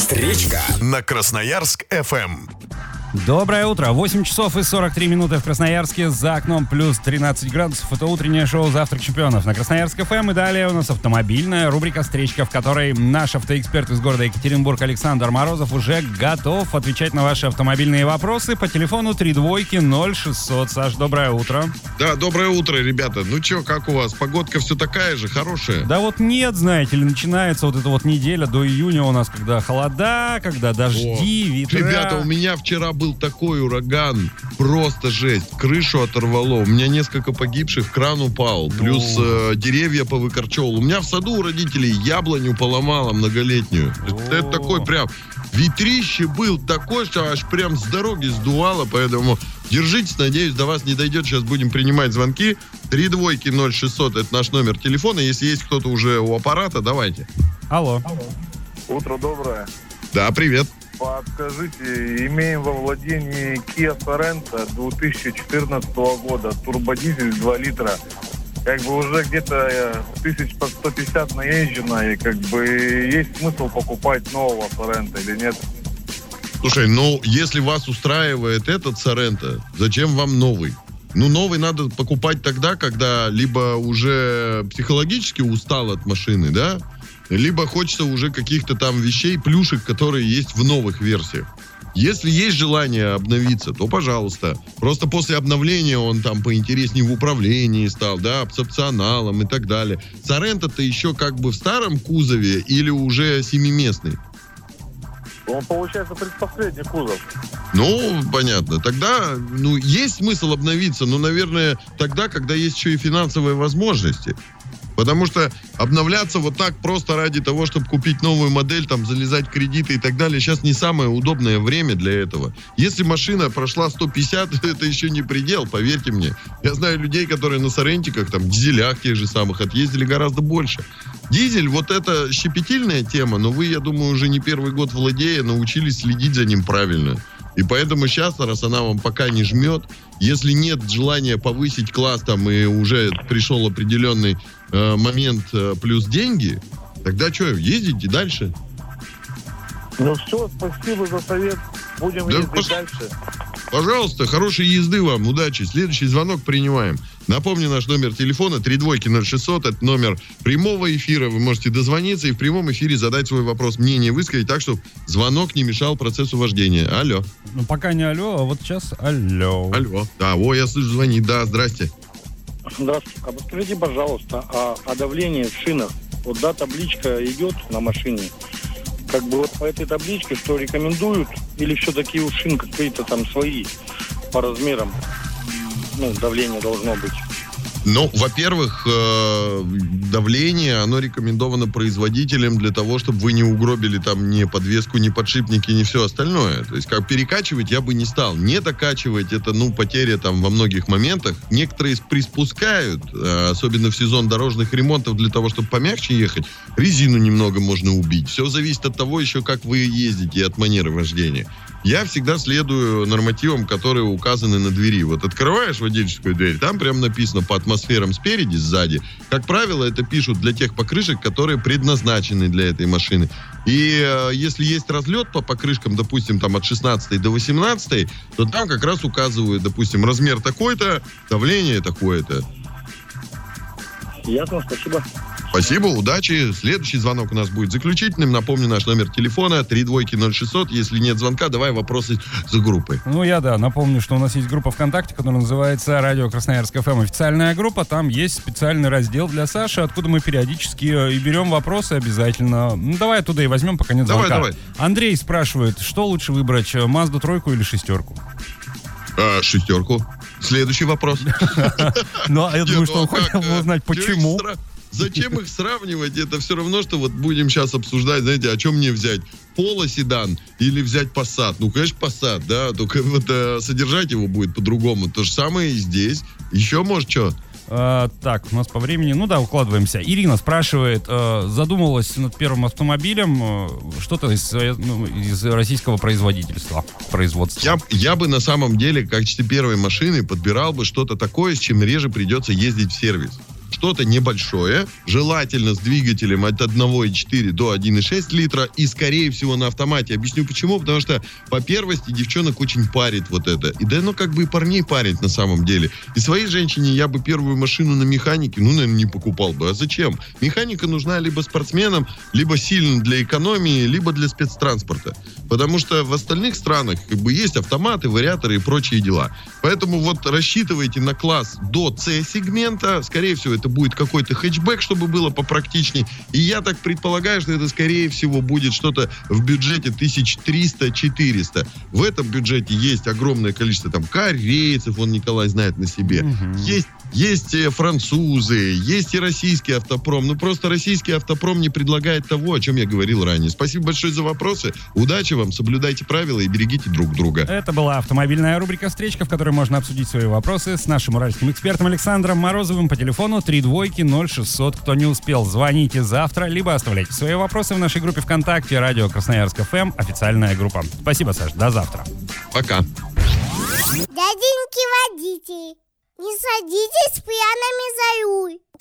Встречка на Красноярск-ФМ. Доброе утро. 8 часов и 43 минуты в Красноярске. За окном плюс 13 градусов. Это утреннее шоу «Завтрак чемпионов» на Красноярск-ФМ. И далее у нас автомобильная рубрика «Встречка», в которой наш автоэксперт из города Екатеринбург Александр Морозов уже готов отвечать на ваши автомобильные вопросы по телефону 3200600. Саш, доброе утро. Да, доброе утро, ребята. Ну чё, как у вас? Погодка все такая же, хорошая? Да вот нет, знаете ли, начинается вот эта вот неделя до июня у нас, когда холода, когда дожди, ветра. Ребята, у меня вчера был такой ураган, просто жесть. Крышу оторвало, у меня несколько погибших, кран упал, плюс деревья повыкорчевал. У меня в саду у родителей яблоню поломало многолетнюю. Это такой прям ветрище был такой, что аж прям с дороги сдувало, поэтому держитесь, надеюсь, до вас не дойдет. Сейчас будем принимать звонки. 3200600 это наш номер телефона. Если есть кто-то уже у аппарата, давайте. Алло. Утро доброе. Да, привет. Подскажите, имеем во владении Kia Sorento 2014 года, турбодизель 2 литра. Как бы уже где-то 1150 наезжено, и как бы есть смысл покупать нового Sorento или нет? Слушай, ну, если вас устраивает этот Sorento, зачем вам новый? Ну, новый надо покупать тогда, когда либо уже психологически устал от машины, да? Либо хочется уже каких-то там вещей, плюшек, которые есть в новых версиях. Если есть желание обновиться, то пожалуйста. Просто после обновления он там поинтереснее в управлении стал, да, с опционалом и так далее. Sorento-то еще как бы в старом кузове или уже семиместный? Он, получается, предпоследний кузов. Ну, понятно. Тогда, ну, есть смысл обновиться, но, наверное, тогда, когда есть еще и финансовые возможности. Потому что обновляться вот так просто ради того, чтобы купить новую модель, там, залезать в кредиты и так далее, сейчас не самое удобное время для этого. Если машина прошла 150, это еще не предел, поверьте мне. Я знаю людей, которые на сорентиках, там, дизелях тех же самых отъездили гораздо больше. Дизель, вот это щепетильная тема, но вы, я думаю, уже не первый год владея, научились следить за ним правильно. И поэтому сейчас, раз она вам пока не жмет, если нет желания повысить класс там и уже пришел определенный момент плюс деньги, тогда что, ездите дальше? Ну все, спасибо за совет. Будем ездить дальше. Пожалуйста, хорошей езды вам, удачи. Следующий звонок принимаем. Напомню, наш номер телефона 3200600. Это номер прямого эфира. Вы можете дозвониться и в прямом эфире задать свой вопрос, мнение высказать, так, чтобы звонок не мешал процессу вождения. Алло. Ну, пока не алло, а вот сейчас алло. Алло. Да, я слышу, звонит. Да, здрасте. Здравствуйте. А подскажите, пожалуйста, о давлении в шинах. Вот, да, табличка идет на машине. Как бы вот по этой табличке, что рекомендуют, или все-таки у шин какие-то там свои по размерам, ну, давление должно быть? Ну, во-первых, давление, оно рекомендовано производителям для того, чтобы вы не угробили там ни подвеску, ни подшипники, ни все остальное. То есть, как перекачивать я бы не стал. Не докачивать, это, ну, потеря там во многих моментах. Некоторые приспускают, особенно в сезон дорожных ремонтов, для того, чтобы помягче ехать. Резину немного можно убить. Все зависит от того еще, как вы ездите, и от манеры вождения. Я всегда следую нормативам, которые указаны на двери. Вот открываешь водительскую дверь, там прям написано по атмосферам спереди, сзади. Как правило, это пишут для тех покрышек, которые предназначены для этой машины. И если есть разлет по покрышкам, допустим, там от 16 до 18, то там как раз указывают, допустим, размер такой-то, давление такое-то. Ясно, спасибо. Спасибо, удачи. Следующий звонок у нас будет заключительным. Напомню, наш номер телефона 3200600. Если нет звонка, давай вопросы за группой. Ну, я, напомню, что у нас есть группа ВКонтакте, которая называется «Радио Красноярск ФМ». Официальная группа. Там есть специальный раздел для Саши, откуда мы периодически и берем вопросы обязательно. Ну, давай оттуда и возьмем, пока нет звонка. Давай. Андрей спрашивает, что лучше выбрать, Мазду 3 или 6? 6. Следующий вопрос. Ну, я думаю, что он хотел бы узнать, почему. Зачем их сравнивать? Это все равно, что вот будем сейчас обсуждать, знаете, о чем мне взять? Поло седан или взять Passat? Ну, конечно, Passat, да, только вот содержать его будет по-другому. То же самое и здесь. Еще, может, что? Так, у нас по времени, укладываемся. Ирина спрашивает, задумалась над первым автомобилем, что-то из российского производства. Я бы на самом деле, в качестве первой машины, подбирал бы что-то такое, с чем реже придется ездить в сервис. что-то небольшое, желательно с двигателем от 1,4 до 1,6 литра и, скорее всего, на автомате. Объясню почему. Потому что по первости девчонок очень парит вот это. И да, ну, как бы и парней парит на самом деле. И своей женщине я бы первую машину на механике, ну, наверное, не покупал бы. А зачем? Механика нужна либо спортсменам, либо сильно для экономии, либо для спецтранспорта. Потому что в остальных странах как бы есть автоматы, вариаторы и прочие дела. Поэтому вот рассчитывайте на класс до С-сегмента. Скорее всего, это будет какой-то хэтчбэк, чтобы было попрактичней. И я так предполагаю, что это, скорее всего, будет что-то в бюджете 1300-400. В этом бюджете есть огромное количество там корейцев, он Николай знает на себе. Есть французы, есть и российский автопром. Ну, просто российский автопром не предлагает того, о чем я говорил ранее. Спасибо большое за вопросы. Удачи вам, соблюдайте правила и берегите друг друга. Это была автомобильная рубрика «Встречка», в которой можно обсудить свои вопросы с нашим уральским экспертом Александром Морозовым по телефону 3200600. Кто не успел, звоните завтра, либо оставляйте свои вопросы в нашей группе ВКонтакте «Радио Красноярск ФМ», официальная группа. Спасибо, Саш, до завтра. Пока. Дяденьки водители, не садитесь пьяными за руль.